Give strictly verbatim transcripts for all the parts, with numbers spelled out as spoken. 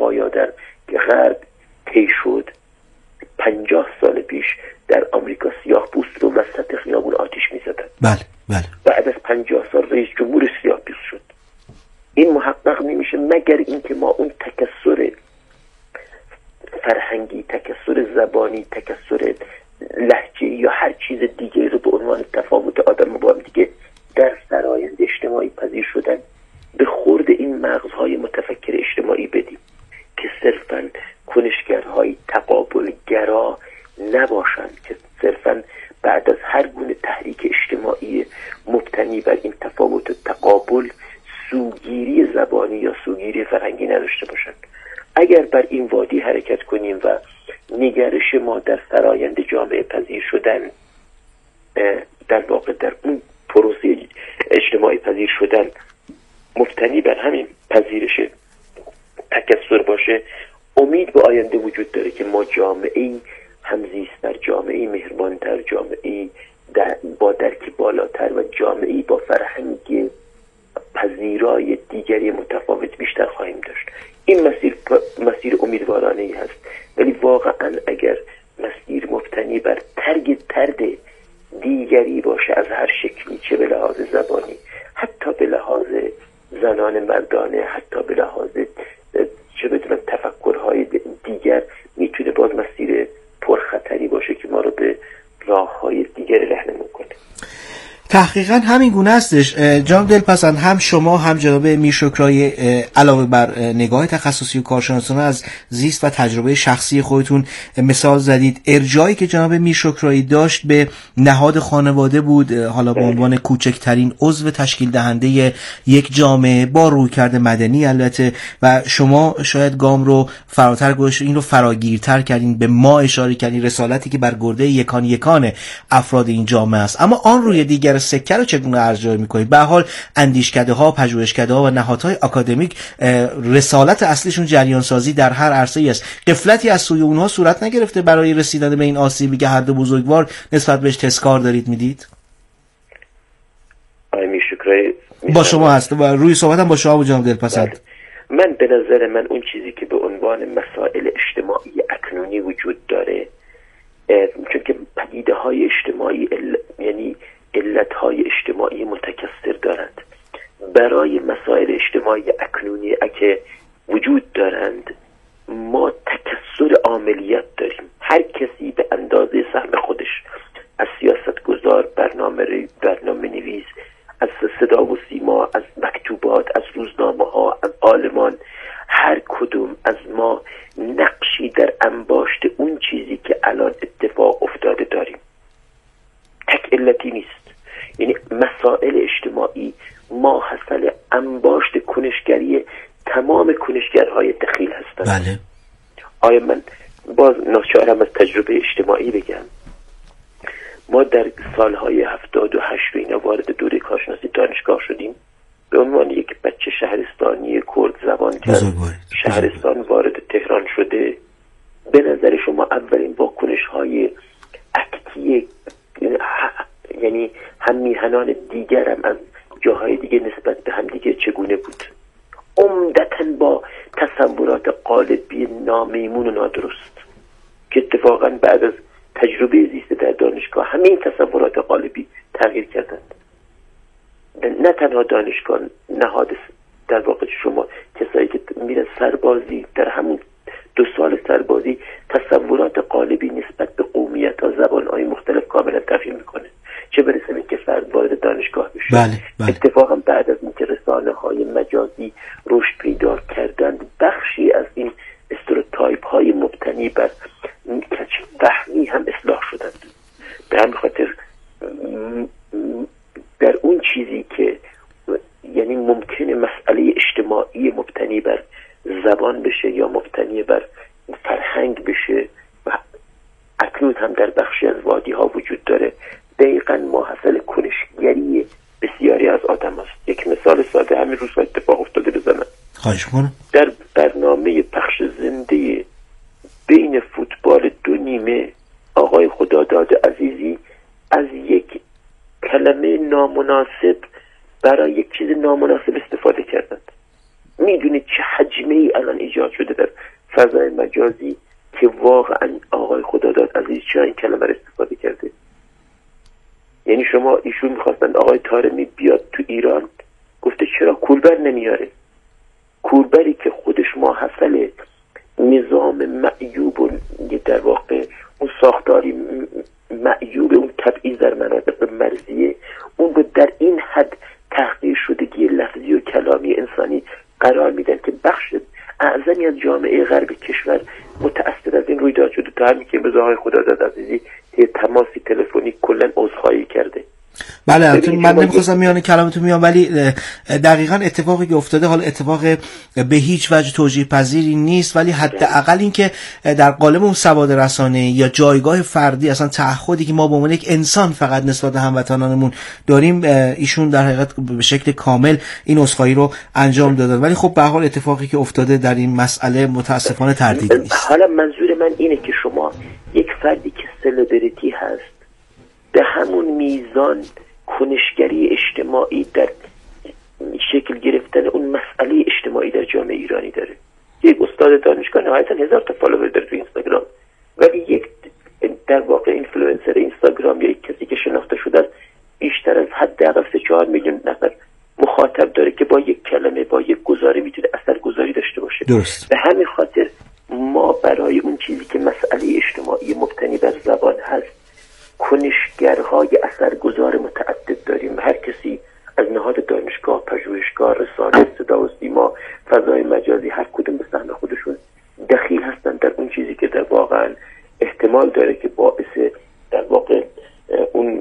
پایا در غرب طی شد، پنجاه سال پیش در آمریکا سیاه پوست رو وسط خیابون آتش می‌زدن. بله بله. بعد از پنجاه سال رئیس جمهور سیاه پوست شد. این محقق نمیشه مگر اینکه ما اون تکثر فرهنگی، تکثر زبانی، تکثر لهجه یا هر چیز دیگه رو به عنوان تفاوت آدم با هم دیگه در فرایند اجتماعی پذیر شدن به خورد این مغزهای متفکر اجتماعی بدیم که صرفاً کنشگرهای تقابلگرا نباشند، که صرفاً بعد از هر گونه تحریک اجتماعی مبتنی بر این تفاوت و تقابل سوگیری زبانی یا سوگیری فرهنگی نداشته باشند. اگر بر این وادی حرکت کنیم و نگرش ما در فرایند جامعه پذیر شدن در واقع در اون پروسه اجتماعی پذیر شدن مبتنی بر همین پذیرش تکثر باشه، امید به آینده وجود داره که ما جامعه‌ای همزیست‌تر، جامعه‌ای مهربان‌تر، جامعه‌ای با درک بالاتر و جامعه‌ای با فرهنگ پذیرای دیگری متفاوت بیشتر خواهیم داشت. این مسیر مسیر امیدوارانه‌ای هست، ولی واقعاً اگر مسیر مبتنی بر ترک ترد دیگری باشه از هر شکلی، چه به لحاظ زبانی، حتی به لحاظ زنان مردانه، حتی به لحاظ چه بدونم تفکرهای دیگر، میتونه باز مسیر پرخطری باشه که ما رو به راههای دیگر رهنمون کنه. تحقیقا همین گونه هستش جناب دلپسند. هم شما هم جناب میرشکرایی علاوه بر نگاه تخصصی و کارشناسانه از زیست و تجربه شخصی خودتون مثال زدید. ارجاعی که جناب میرشکرایی داشت به نهاد خانواده بود، حالا به عنوان کوچکترین عضو تشکیل دهنده یک جامعه با رویکرد مدنی البته، و شما شاید گام رو فراتر گذاشتید، این رو فراگیرتر کردین، به ما اشاره کردین، رسالتی که بر گرده یکان یکان افراد این جامعه است. اما آن روی دیگر سکه رو چگونه ارجاع می‌کنید؟ به هر حال اندیشکده‌ها، پژوهشکده‌ها و نهادهای آکادمیک رسالت اصلیشون جریان سازی در هر عرصه‌ای است. غفلتی از سوی اونها صورت نگرفته برای رسیدن به این آسیبی که هر دو بزرگوار نسبت بهش تذکار دارید میدید؟ آقای میرشکرایی با شما هست و روی صحبتم با شما و جناب دلپسند. من به نظر من اون چیزی که به عنوان مسائل اجتماعی اکنونی وجود داره، چون که پدیده‌های اجتماعی ال... یعنی علتهای اجتماعی متکثر دارند، برای مسائل اجتماعی اکنونی که وجود دارند ما تکثر عاملیت داریم. هر کسی به اندازه سهم خودش، از سیاستگزار، برنامه برنامه نویس، از صدا و سیما، از مکتوبات، از روزنامه ها، از عالمان، هر کدوم از ما نقشی در انباشت اون چیزی که الان اتفاق افتاده داریم. تک علتی نیست، یعنی مسائل اجتماعی ما حاصل انباشت کنشگری تمام کنشگرهای دخیل هستند. بله. آیا من باز ناچارم از تجربه اجتماعی بگم؟ ما در سالهای هفتاد و هشت و اینا وارد دوره کارشناسی دانشگاه شدیم، به عنوان یک بچه شهرستانی کرد زبان که شهرستان وارد تهران شده. به نظر شما اولین واکنش های اکتی یعنی هم میهنان دیگرم از جاهای دیگه نسبت به هم دیگه چگونه بود؟ عمدتاً با تصورات قالبی نامیمون و نادرست که اتفاقاً بعد از تجربه زیست در دانشگاه همین تصورات قالبی تغییر کردند. نه تنها دانشگاه، نهاد در واقع شما کسایی که میرن سربازی، در همون دو سال سربازی تصورات قالبی نسبت به قومیت ها، زبان های مختلف کاملا تغییر میکنه، چه برسه به که فرد وارد دانشگاه بشه. بله، بله. اتفاقا بعد از اینکه رسانه های مجازی رشد پیدا کردند، بخشی از این استروتایپ های مبتنی بر کج فهمی هم اصلاح شدند. به همین خاطر در اون چیزی که یعنی ممکنه مسئله اجتماعی مبتنی بر زبان بشه یا مبتنی بر فرهنگ بشه و اکنون هم در بخشی از وادی ها وجود داره، دقیقاً ما حاصل کنشگری بسیاری از آدم هست. یک مثال ساده همین روز اتفاق افتاده بزنم. خواهش کنم. در برنامه پخش زنده بین فوتبال دو نیمه آقای خداداد عزیزی از یک کلمه نامناسب برای یک چیز نامناسب استفاده کردند. میدونید چه حجمه ای الان ایجاد شده در فضای مجازی که واقعا آقای خداداد عزیز چرا این کلمه رو استفاده کرده. یعنی شما ایشون میخواستند آقای طارمی بیاد تو ایران، گفته چرا کولبر نمیاره؟ کولبری که خودش ماحصل نظام معیوب و در واقع اون ساختاری معیوب اون تبعیض در مناطق مرزیه، اون رو در این حد تحقیر شدگی لفظی و کلامی انسانی قرار میدن که بخش اعظمی از جامعه غرب کشور متأثر از این رویداد شده. تا همین که به آقای خداداد عزیزی یه تماسی تلفنی کلا عذرخواهی کرده. بله البته من نمیخواستم میانه کلامتون میام، ولی دقیقاً اتفاقی که افتاده حالا اتفاق به هیچ وجه توجیه پذیری نیست، ولی حداقل این که در قالب اون سواد رسانه یا جایگاه فردی اصلا تعهدی که ما به عنوان یک انسان فقط نسبت به هموطنانمون داریم، ایشون در حقیقت به شکل کامل این عذرخواهی رو انجام دادن. ولی خب به هر حال اتفاقی که افتاده در این مسئله متاسفانه تردید نیست. حالا منظور من اینه که شما یک فردی که سلبریتی هست به همون میزان کنشگری اجتماعی در شکل گرفتن اون مسئله اجتماعی در جامعه ایرانی داره. یک استاد دانشگاه نهایتا هزار تا فالوور داره تو اینستاگرام، ولی یک در واقع اینفلوئنسر اینستاگرام یا یک کسی که شناخته شده است بیشتر از حداقل سه چهار میلیون نفر مخاطب داره که با یک کلمه با یک گزاره میتونه اثرگذاری داشته باشه. درست. به همین خاطر ما برای اون چیزی که مسئله اجتماعی مبتنی بر زبان هست کنشگرهای اثرگذار متعدد داریم. هر کسی از نهاد دانشگاه، پژوهشگاه، رسانه، صدا و سیما، فضای مجازی، هر کدوم به سهم خودشون دخیل هستن در اون چیزی که در واقع احتمال داره که باعث در واقع اون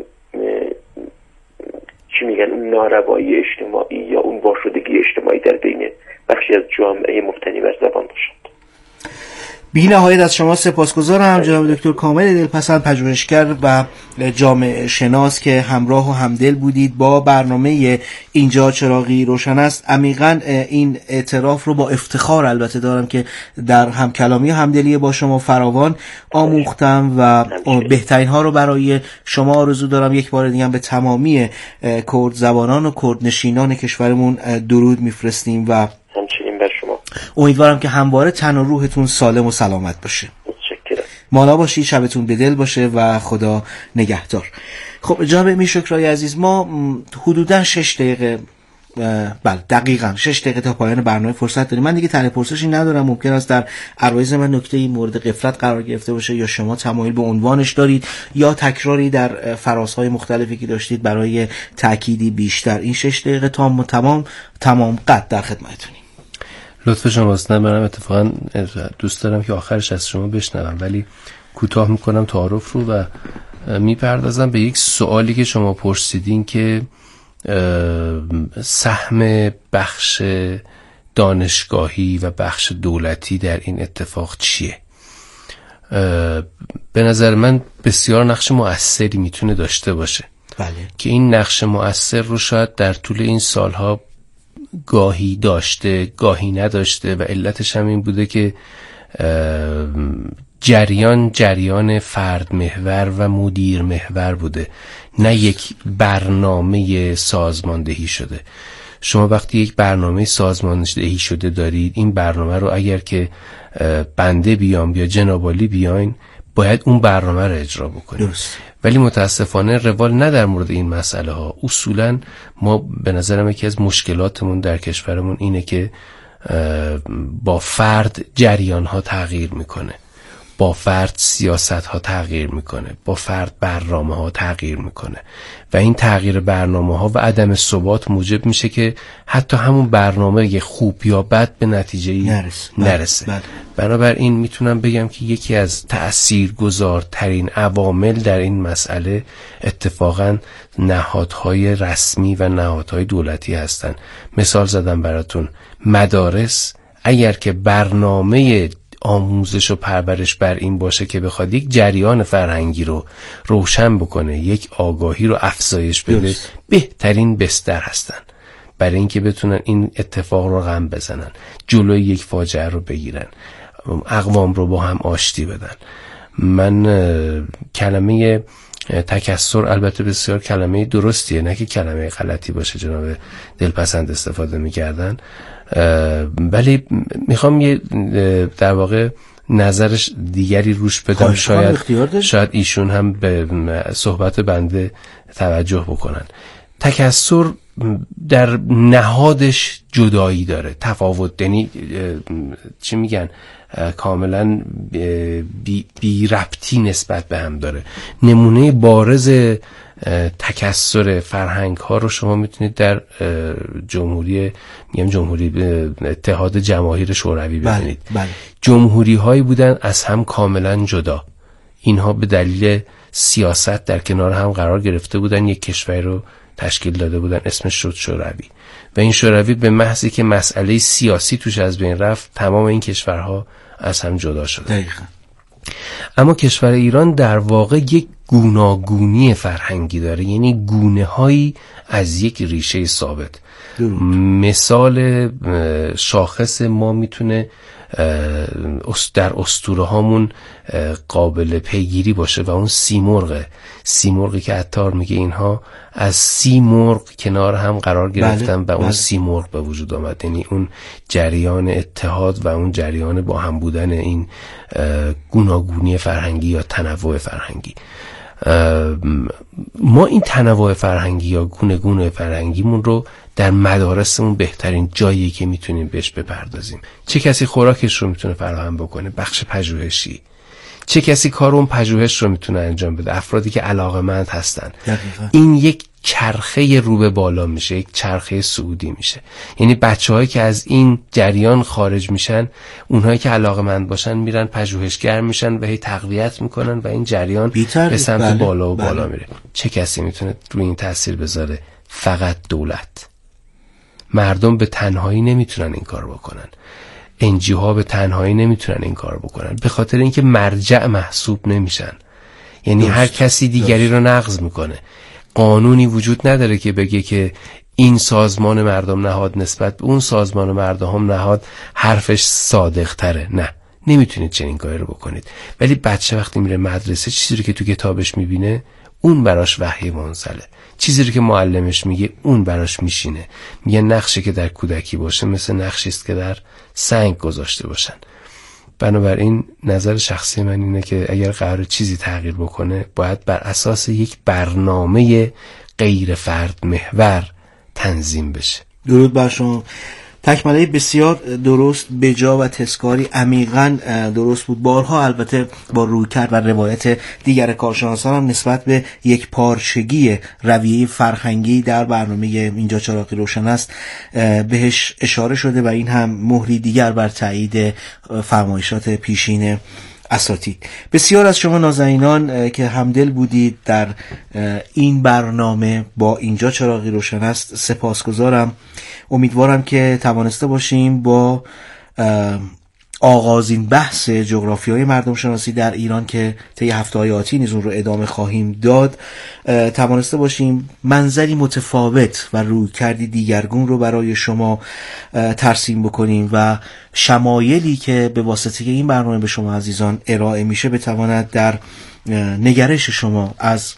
چی میگن اون ناروایی اجتماعی یا اون واشدگی اجتماعی در بین بخشی از جامعه مبتنی بر زبان باشد. بی نهایت از شما سپاسگزارم جناب دکتر کامل دلپسند، پژوهشگر و جامعه شناس که همراه و همدل بودید با برنامه اینجا چراغی روشن است. عمیقاً این اعتراف رو با افتخار البته دارم که در همکلامی و همدلی با شما فراوان آموختم و بهترین ها رو برای شما آرزو دارم. یک بار دیگه به تمامی کرد زبانان و کرد نشینان کشورمون درود میفرستیم و امیدوارم که همواره تن و روحتون سالم و سلامت باشه. متشکرم. مانا باشید، شبتون به دل باشه و خدا نگهدار. خب جناب میرشکرای عزیز، ما حدوداً شش دقیقه بله دقیقاً شش دقیقه تا پایان برنامه فرصت داریم. من دیگه طرح پرسشی ندارم. ممکن است در عرایض من نکته‌ای مورد غفلت قرار گرفته باشه یا شما تمایل به عنوانش دارید یا تکراری در فرازهای مختلفی که داشتید برای تأکیدی بیشتر. این شش دقیقه تام و تمام تمام قد در خدمتتونیم. لطف شماست. نه منم اتفاقا دوست دارم که آخرش از شما بشنوم، ولی کوتاه میکنم تعارف رو و میپردازم به یک سوالی که شما پرسیدین که سهم بخش دانشگاهی و بخش دولتی در این اتفاق چیه. به نظر من بسیار نقش مؤثری میتونه داشته باشه. بله. که این نقش مؤثر رو شاید در طول این سالها گاهی داشته گاهی نداشته و علتش هم این بوده که جریان جریان فرد محور و مدیر محور بوده، نه یک برنامه سازماندهی شده. شما وقتی یک برنامه سازماندهی شده دارید، این برنامه رو اگر که بنده بیام یا جنابالی بیاین باید اون برنامه رو اجرا بکنیم. درست. ولی متاسفانه روال نه در مورد این مسئله ها. اصولا ما به نظرم یکی از مشکلاتمون در کشورمون اینه که با فرد جریان ها تغییر میکنه، با فرد سیاست ها تغییر میکنه، با فرد برنامه ها تغییر میکنه و این تغییر برنامه ها و عدم ثبات موجب میشه که حتی همون برنامه خوب یا بد به نتیجه نرسه, نرسه. بله. بنابراین میتونم بگم که یکی از تأثیرگذارترین عوامل در این مسئله اتفاقا نهادهای رسمی و نهادهای دولتی هستن. مثال زدم براتون، مدارس اگر که برنامه آموزش و پرورش بر این باشه که بخواد یک جریان فرهنگی رو روشن بکنه، یک آگاهی رو افزایش بده، yes. بهترین بستر هستن برای اینکه بتونن این اتفاق رو رقم بزنن، جلوی یک فاجعه رو بگیرن، اقوام رو با هم آشتی بدن. من کلمه تکثر البته بسیار کلمه درستیه، نه که کلمه غلطی باشه جناب دلپسند استفاده میکردن، ولی میخوام یه در واقع نظرش دیگری روش بدم، شاید شاید ایشون هم به صحبت بنده توجه بکنن. تکثر در نهادش جدایی داره، تفاوت، یعنی چی میگن، کاملا بی, بی ربطی نسبت به هم داره. نمونه بارز تکثر فرهنگ ها رو شما میتونید در جمهوری میگم جمهوری اتحاد جماهیر شوروی ببینید. بله، بله. جمهوری هایی بودن از هم کاملا جدا، اینها به دلیل سیاست در کنار هم قرار گرفته بودن، یک کشوری رو تشکیل داده بودن، اسمش شد شوروی، و این شوروی به محضی که مسئله سیاسی توش از بین رفت تمام این کشورها از هم جدا شد. دقیقاً. اما کشور ایران در واقع یک گوناگونی فرهنگی داره، یعنی گونه هایی از یک ریشه ثابت. مثال شاخص ما میتونه در اسطوره هامون قابل پیگیری باشه و اون سیمرغه، سیمرغی که عطار میگه اینها از سیمرغ کنار هم قرار گرفتن بله، و اون بله. سیمرغ به وجود آمد، یعنی اون جریان اتحاد و اون جریان با هم بودن این گوناگونی فرهنگی یا تنوع فرهنگی. ما این تنوع فرهنگی یا گونه گونه فرهنگیمون رو در مدارسمون بهترین جایی که میتونیم بهش بپردازیم. چه کسی خوراکش رو میتونه فراهم بکنه؟ بخش پژوهشی. چه کسی کار اون پژوهش رو میتونه انجام بده؟ افرادی که علاقه‌مند هستن. دقیقا. این یک چرخه رو به بالا میشه، یک چرخه صعودی میشه. یعنی بچه‌هایی که از این جریان خارج میشن، اونهایی که علاقه‌مند باشن میرن پژوهشگر میشن و هی تقویت میکنن و این جریان بیتر به سمت بله، بالا و بله. بالا میره. چه کسی میتونه روی این تاثیر بذاره؟ فقط دولت. مردم به تنهایی نمیتونن این کار بکنن، انجی ها به تنهایی نمیتونن این کار بکنن، به خاطر اینکه مرجع محسوب نمیشن. یعنی درست. هر کسی دیگری رو نقض میکنه. قانونی وجود نداره که بگه که این سازمان مردم نهاد نسبت به اون سازمان مردم نهاد حرفش صادق تره. نه، نمیتونید چنین کاری رو بکنید. ولی بچه وقتی میره مدرسه، چیزی رو که تو کتابش میبینه اون براش وحی منزله، چیزی رو که معلمش میگه اون براش میشینه. میگه نقشی که در کودکی باشه مثل نقشی است که در سنگ گذاشته باشن. بنابراین نظر شخصی من اینه که اگر قرار چیزی تغییر بکنه باید بر اساس یک برنامه غیر فرد محور تنظیم بشه. درود بر شما. تکمله بسیار درست، بجا و تذکاری عمیقاً درست بود. بارها البته با رویکرد و روایت دیگر کارشناسان هم نسبت به یک پارچگی رویه فرهنگی در برنامه اینجا چراغی روشن است بهش اشاره شده و این هم مهری دیگر بر تایید فرمایشات پیشین اساتید. بسیار از شما نازنینان که همدل بودید در این برنامه با اینجا چراغی روشن است سپاسگزارم. امیدوارم که توانسته باشیم با آغازین بحث جغرافیای مردم شناسی در ایران که طی هفته‌های آتی نیز اون رو ادامه خواهیم داد، توانسته باشیم منظری متفاوت و رویکردی دیگرگون رو برای شما ترسیم بکنیم و شمایلی که به واسطه این برنامه به شما عزیزان ارائه میشه بتواند در نگرش شما از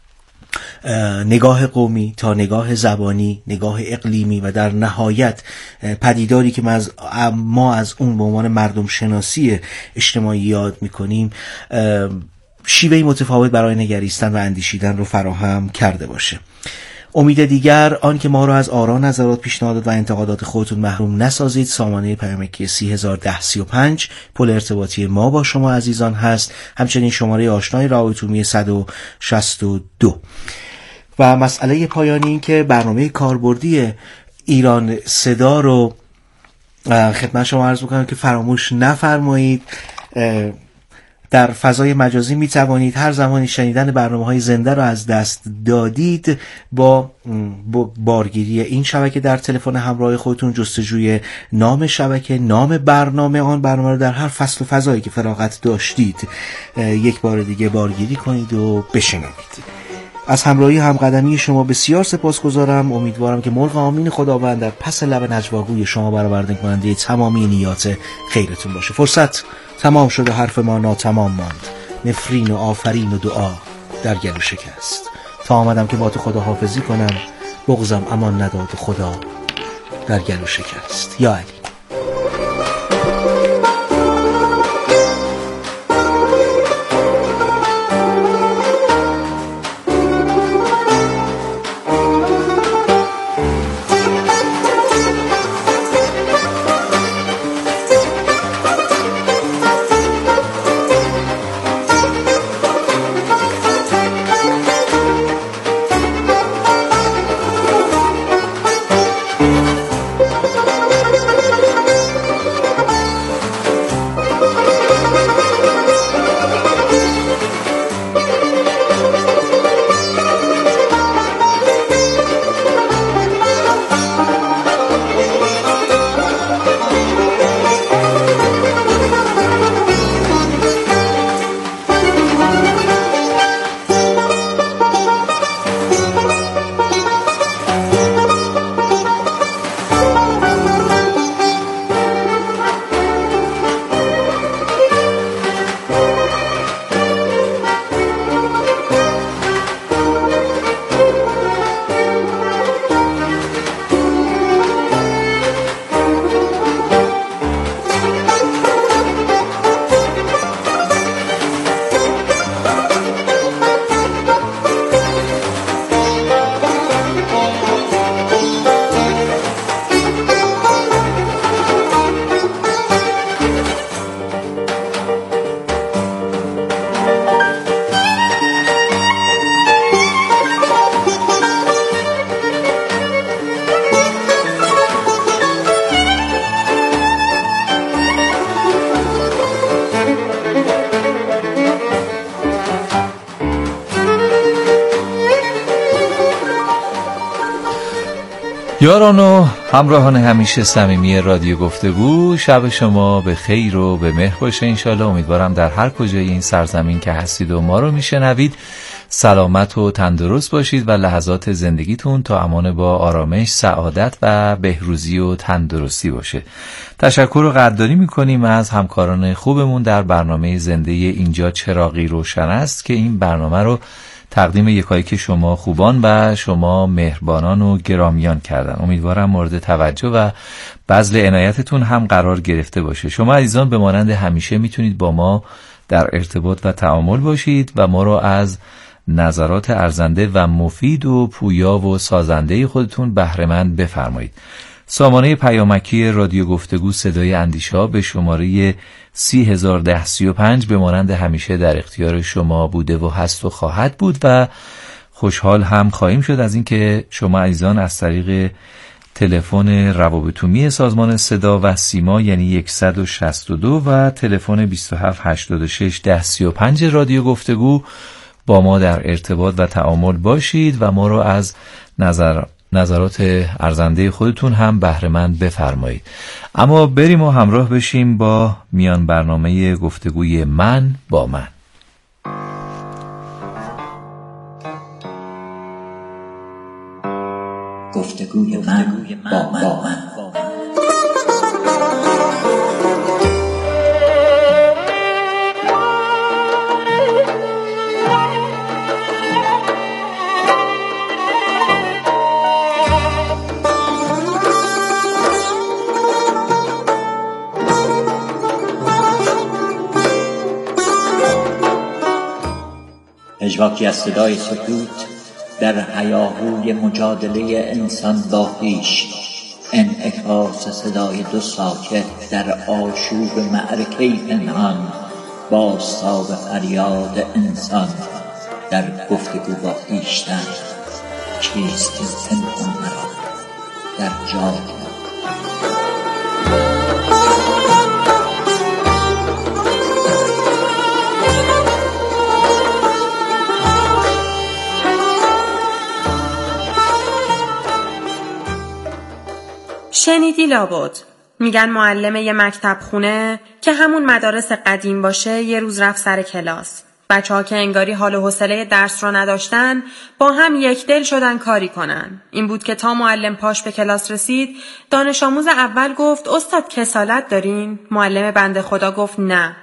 نگاه قومی تا نگاه زبانی، نگاه اقلیمی و در نهایت پدیداری که ما از, ما از اون به عنوان مردم شناسی اجتماعی یاد میکنیم شیوهی متفاوت برای نگریستن و اندیشیدن رو فراهم کرده باشه. امید دیگر آن که ما رو از آرا، نظرات، پیشنهادات و انتقادات خودتون محروم نسازید. سامانه پیامکی سی هزار و ده سی و پنج پل ارتباطی ما با شما عزیزان هست، همچنین شماره آشنای راهتومی صد و شصت و دو. و مسئله پایانی این که برنامه کاربردی ایران صدا رو خدمت شما عرض می‌کنم که فراموش نفرمایید. در فضای مجازی می توانید هر زمانی شنیدن برنامه‌های زنده را از دست دادید با بارگیری این شبکه در تلفن همراه خودتون جستجوی نام شبکه، نام برنامه، آن برنامه رو در هر فصل و فضایی که فراغت داشتید یک بار دیگه بارگیری کنید و بشنوید. از همراهی همقدمی شما بسیار سپاسگزارم. امیدوارم که مرغ آمین خداوند در پس لب نجواگوی شما برآورده کننده تمامی نیات خیرتون باشه. فرصت تمام شد و حرف ما ناتمام ماند. نفرین و آفرین و دعا در گلو شکست. تا آمدم که با تو خدا حافظی کنم، بغضم امان نداد خدا در گلو شکست. یا علی. یاران و همراهان همیشه صمیمی رادیو گفتگو، شب شما به خیر و به مهر باشه انشالله. امیدوارم در هر کجای این سرزمین که هستید و ما رو میشنوید سلامت و تندرست باشید و لحظات زندگیتون تا امان با آرامش، سعادت و بهروزی و تندرستی باشه. تشکر و قدردانی میکنیم از همکاران خوبمون در برنامه زنده اینجا چراغی روشن است که این برنامه رو تقدیم یکایک شما خوبان و شما مهربانان و گرامیان کردن. امیدوارم مورد توجه و بذل عنایتتون هم قرار گرفته باشه. شما عزیزان به مانند همیشه میتونید با ما در ارتباط و تعامل باشید و ما رو از نظرات ارزنده و مفید و پویا و سازنده خودتون بهره‌مند بفرمایید. سامانه پیامکی رادیو گفتگو صدای اندیشه‌ها به شماره سی هزار ده سی و پنج به مانند همیشه در اختیار شما بوده و هست و خواهد بود و خوشحال هم خواهیم شد از اینکه شما عزیزان از طریق تلفن روابط عمومی سازمان صدا و سیما یعنی صد و شصت و دو و تلفن بیست و هفت هشتاد و شش ده سی و پنج رادیو گفتگو با ما در ارتباط و تعامل باشید و ما رو از نظر نظرات ارزنده خودتون هم بهره‌مند بفرمایید. اما بریم و همراه بشیم با میان برنامه گفتگوی من با من. گفتگوی من با من, با من. پژواکی از صدای سکوت در هیاهوی مجادله انسان با خویش، انعکاس صدای دو ساکت در آشوب معرکه پنهان، بازتاب فریاد انسان در گفتگو با خویشتن. چیست این پنهان مرا در جای شنیدی لابد؟ میگن معلم یه مکتب خونه که همون مدارس قدیم باشه یه روز رفت سر کلاس. بچه ها که انگاری حال و حوصله درس رو نداشتن با هم یک دل شدن کاری کنن. این بود که تا معلم پاش به کلاس رسید دانش آموز اول گفت استاد کسالت دارین؟ معلم بنده خدا گفت نه.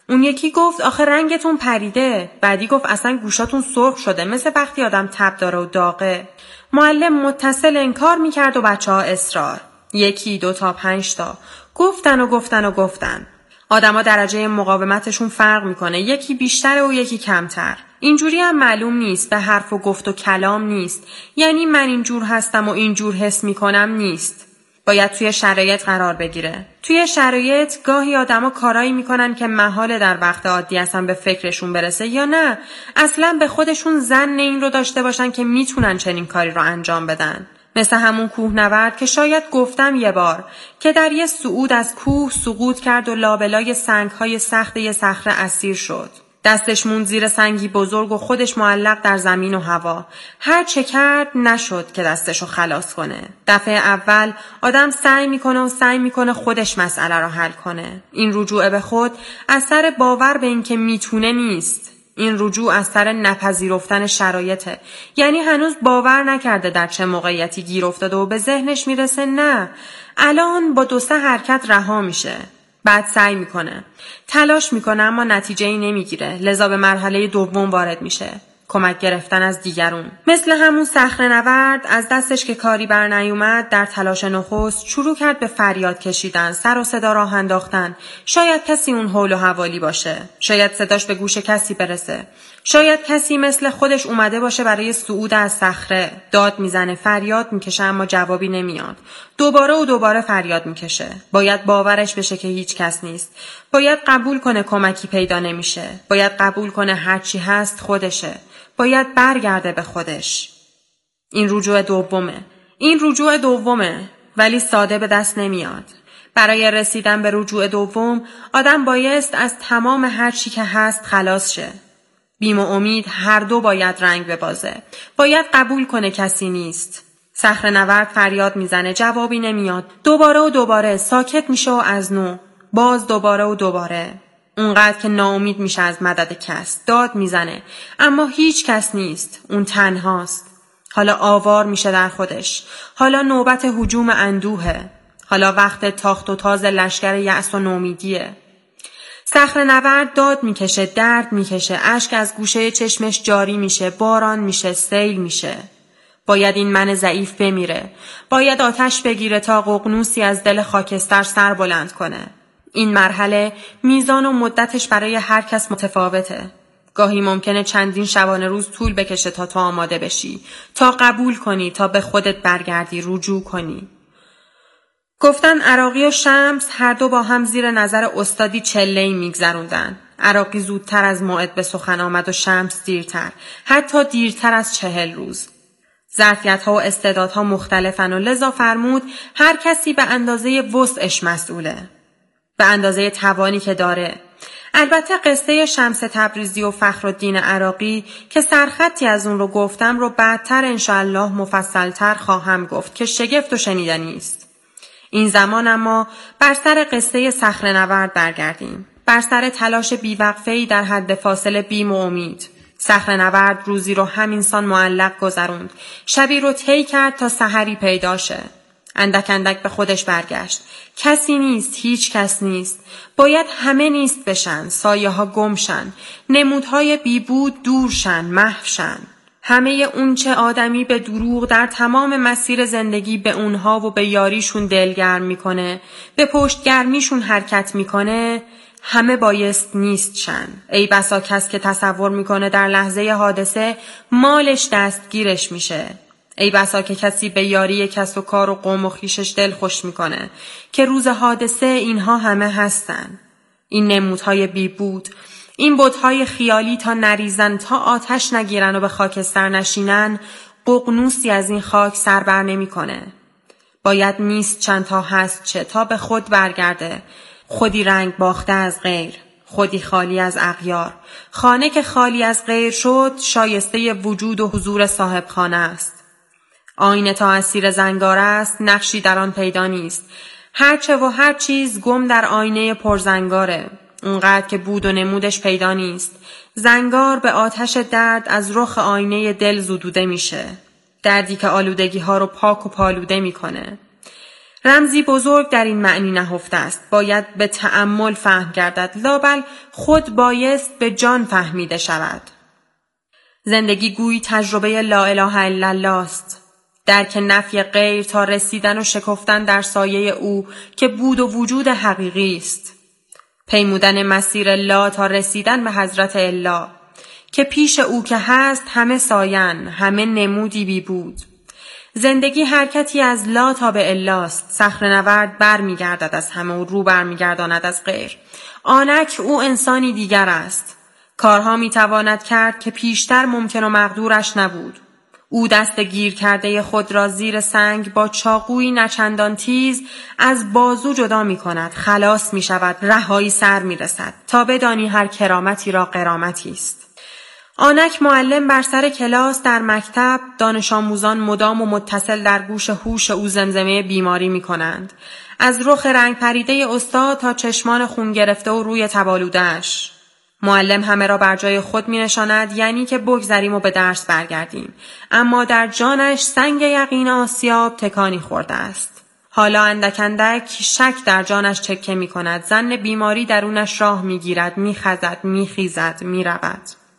اون یکی گفت آخه رنگتون پریده. بعدی گفت اصلا گوشاتون سرخ شده، مثل وقتی آدم تب داره و داغه. معلم متصل انکار میکرد و بچه ها اصرار. یکی، دو تا، پنج تا. گفتن و گفتن و گفتن. آدما درجه مقاومتشون فرق میکنه، یکی بیشتره و یکی کمتر. اینجوری هم معلوم نیست، به حرف و گفت و کلام نیست. یعنی من اینجور هستم و اینجور حس میکنم نیست. باید توی شرایط قرار بگیره. توی شرایط گاهی آدما کارایی میکنن که محال در وقت عادی اصلا به فکرشون برسه، یا نه اصلا به خودشون ظن این رو داشته باشن که میتونن چنین کاری رو انجام بدن. مثل همون کوهنورد که شاید گفتم یه بار که در یه صعود از کوه سقوط کرد و لابلای سنگ‌های سخت یه صخره اسیر شد. دستش موند زیر سنگی بزرگ و خودش معلق در زمین و هوا. هر چه کرد نشد که دستشو خلاص کنه. دفعه اول آدم سعی میکنه و سعی میکنه خودش مسئله رو حل کنه. این رجوع به خود اثر باور به این که میتونه نیست. این رجوع از سر نپذیرفتن شرایطه. یعنی هنوز باور نکرده در چه موقعیتی گیر افتاده و به ذهنش میرسه نه الان با دو سه حرکت رها میشه. بعد سعی میکنه، تلاش میکنه، اما نتیجه‌ای نمیگیره. لذا به مرحله دوم وارد میشه، کمک گرفتن از دیگرون. مثل همون صخره‌نورد از دستش که کاری بر نیومد در تلاش نخست شروع کرد به فریاد کشیدن، سر و صدا راه انداختن. شاید کسی اون حول و حوالی باشه، شاید صداش به گوش کسی برسه، شاید کسی مثل خودش اومده باشه برای صعود از صخره. داد میزنه، فریاد میکشه، اما جوابی نمیاد. دوباره و دوباره فریاد میکشه. باید باورش بشه که هیچ کس نیست. باید قبول کنه کمکی پیدا نمیشه. باید قبول کنه هرچی هست خودشه. باید برگرده به خودش. این رجوع دومه. این رجوع دومه. ولی ساده به دست نمیاد. برای رسیدن به رجوع دوم آدم بایست از تمام هرچی که هست خلاص شه. بیم و امید هر دو باید رنگ ببازه. باید قبول کنه کسی نیست. صخره‌نورد فریاد میزنه، جوابی نمیاد. دوباره و دوباره ساکت میشه و از نو. باز دوباره و دوباره. اونقدر که ناامید میشه از مدد کس. داد میزنه اما هیچ کس نیست. اون تنهاست. حالا آوار میشه در خودش. حالا نوبت هجوم اندوهه. حالا وقت تاخت و تاز لشکر یأس و نومیدیه. صخره‌نورد داد میکشه، درد میکشه، اشک از گوشه چشمش جاری میشه، باران میشه، سیل میشه. باید این من ضعیف بمیره. باید آتش بگیره تا ققنوسی از دل خاکستر سر بلند کنه. این مرحله میزان و مدتش برای هر کس متفاوته. گاهی ممکنه چندین شبانه روز طول بکشه تا تو آماده بشی، تا قبول کنی، تا به خودت برگردی، رجوع کنی. گفتن عراقی و شمس هر دو با هم زیر نظر استادی چله‌ای میگذروندن. عراقی زودتر از موعد به سخن آمد و شمس دیرتر، حتی دیرتر از چهل روز. ظرفیت‌ها و استعدادها مختلفن و لذا فرمود هر کسی به اندازه وسعش مسئوله، به اندازه توانی که داره. البته قصه شمس تبریزی و فخرالدین عراقی که سرخطی از اون رو گفتم رو بعدتر انشاءالله مفصلتر خواهم گفت که شگفت و شنیدنی است. این زمان اما بر سر قصه صخره‌نورد برگردیم، بر سر تلاش بیوقفه‌ای در حد فاصله بیم و امید. صخره‌نورد روزی رو همینسان معلق گذروند، شبی رو طی کرد تا سحری پیدا شه. اندک اندک به خودش برگشت. کسی نیست، هیچ کس نیست. باید همه نیست بشن، سایه ها گم شن، نمودهای بیبود دور شن، محو شن. همه اون چه آدمی به دروغ در تمام مسیر زندگی به اونها و به یاریشون دلگرم میکنه، به پشتگرمیشون حرکت میکنه، همه بایست نیست شن. ای بسا کس که تصور میکنه در لحظه حادثه مالش دستگیرش میشه. ای بسا که کسی به یاری کس و کار و قوم و خیشش دل خوش میکنه که روز حادثه اینها همه هستن. این نمودهای بی بود، این بتهای خیالی تا نریزن، تا آتش نگیرن و به خاکستر نشینن، ققنوسی از این خاک سر بر نمی کنه. باید نیست چند تا هست چه تا به خود برگرده، خودی رنگ باخته از غیر، خودی خالی از اغیار. خانه که خالی از غیر شد شایسته وجود و حضور صاحب خانه است. آینه تا اسیر زنگار است، نقشی در آن پیدا نیست. هرچه و هر چیز گم در آینه پرزنگاره، اونقدر که بود و نمودش پیدا نیست. زنگار به آتش درد از رخ آینه دل زدوده میشه، دردی که آلودگی ها رو پاک و پالوده میکنه. رمزی بزرگ در این معنی نهفته است. باید به تأمل فهم گردد، لااقل خود بایست به جان فهمیده شود. زندگی گویی تجربه لا اله الا الله است. درک نفی غیر تا رسیدن و شکفتن در سایه او که بود و وجود حقیقی است. پیمودن مسیر لا تا رسیدن به حضرت الا که پیش او که هست همه ساین، همه نمودی بی بود. زندگی حرکتی از لا تا به الا است. صخره‌نورد بر می گردد از همه و رو بر می گرداند از غیر. آنک او انسانی دیگر است. کارها می تواند کرد که پیشتر ممکن و مقدورش نبود. او دست گیر کرده خود را زیر سنگ با چاقویی نچندان تیز از بازو جدا می کند. خلاص می شود، رهایی سر می رسد تا بدانی هر کرامتی را غرامتی است. آنک معلم بر سر کلاس در مکتب، دانش آموزان مدام و متصل در گوش هوش او زمزمه بیماری می کنند. از رخ رنگ پریده استاد تا چشمان خون گرفته و روی تبالوده‌اش. معلم همه را بر جای خود می نشاند، یعنی که بگذریم و به درس برگردیم. اما در جانش سنگ یقین آسیاب تکانی خورده است. حالا اندک اندک شک در جانش چکه می کند. ظن بیماری درونش راه می گیرد، می خزد، می خیزد، می رود.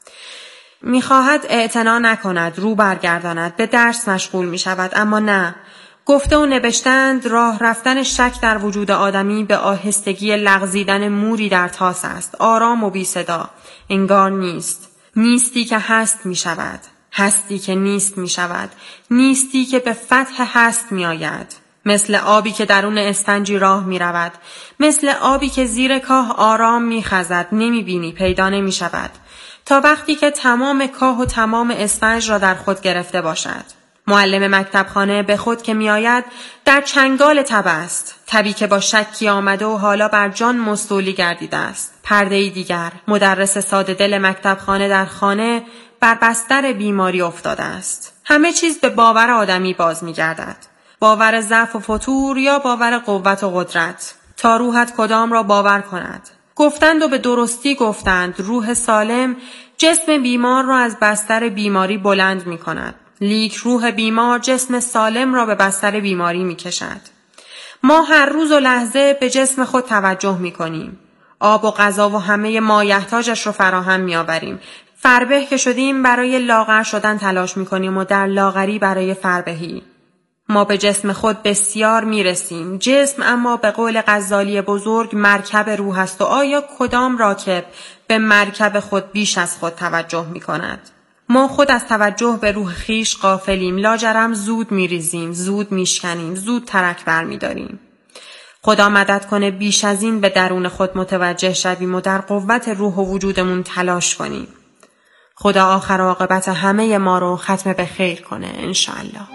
می خواهد اعتنا نکند، رو برگرداند، به درس مشغول می شود، اما نه. گفته و نوشتند راه رفتن شک در وجود آدمی به آهستگی لغزیدن موری در تاس است، آرام و بی صدا. انگار نیست. نیستی که هست می شود. هستی که نیست می شود. نیستی که به فتح هست می آید. مثل آبی که درون اسفنجی راه می رود. مثل آبی که زیر کاه آرام می خزد. نمی بینی، پیدا نمی شود. تا وقتی که تمام کاه و تمام اسفنج را در خود گرفته باشد. معلم مکتبخانه به خود که می آید در چنگال تب است. تبی که با شکی آمده و حالا بر جان مستولی گردیده است. پرده‌ای دیگر، مدرس ساده دل مکتبخانه در خانه بر بستر بیماری افتاده است. همه چیز به باور آدمی باز می گردد. باور ضعف و فتور یا باور قوت و قدرت. تا روحت کدام را باور کند. گفتند و به درستی گفتند روح سالم جسم بیمار را از بستر بیماری بلند می کند. لیک روح بیمار جسم سالم را به بستر بیماری می کشد. ما هر روز و لحظه به جسم خود توجه می کنیم. آب و غذا و همه مایحتاجش رو فراهم می آوریم. فربه که شدیم برای لاغر شدن تلاش می کنیم و در لاغری برای فربهی. ما به جسم خود بسیار می رسیم. جسم اما به قول غزالی بزرگ مرکب روح است و آیا کدام راکب به مرکب خود بیش از خود توجه می کند؟ ما خود از توجه به روح خیش غافلیم. لاجرم زود می ریزیم، زود می شکنیم، زود ترک بر می داریم. خدا مدد کنه بیش از این به درون خود متوجه شویم و در قوت روح و وجودمون تلاش کنیم. خدا آخر عاقبت همه ما رو ختم به خیر کنه انشاءالله.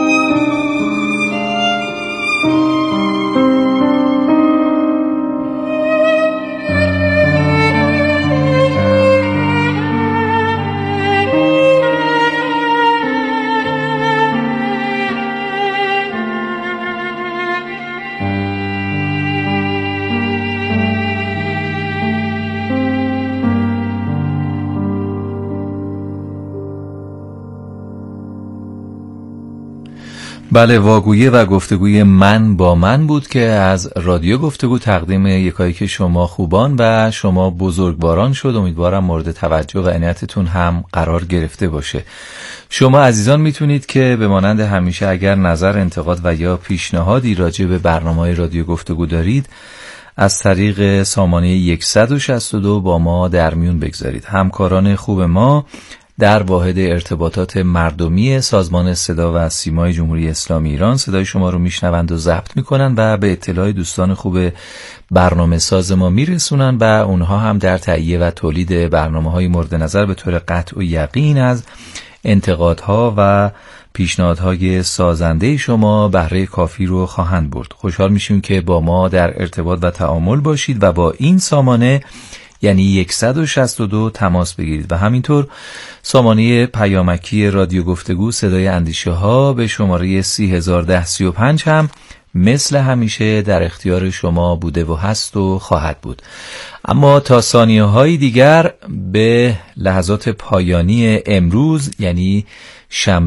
بله، واگویی و گفتگوی من با من بود که از رادیو گفتگو تقدیم یکایک شما خوبان و شما بزرگواران شد. امیدوارم مورد توجه و عنایتتون هم قرار گرفته باشه. شما عزیزان میتونید که به مانند همیشه اگر نظر، انتقاد و یا پیشنهادی راجع به برنامه‌های رادیو گفتگو دارید از طریق سامانه صد و شصت و دو با ما در میون بگذارید. همکاران خوب ما در واحد ارتباطات مردمی سازمان صدا و سیمای جمهوری اسلامی ایران صدای شما رو میشنوند و ضبط میکنن و به اطلاع دوستان خوب برنامه ساز ما میرسونن و اونها هم در تهیه و تولید برنامه‌های مورد نظر به طور قطع و یقین از انتقادها و پیشنهادهای سازنده شما بهره کافی رو خواهند برد. خوشحال میشیم که با ما در ارتباط و تعامل باشید و با این سامانه یعنی صد و شصت و دو تماس بگیرید و همینطور سامانه پیامکی رادیو گفتگو صدای اندیشه ها به شماره سی هزار و ده سی و پنج هم مثل همیشه در اختیار شما بوده و هست و خواهد بود. اما تا ثانیه های دیگر به لحظات پایانی امروز یعنی شنبه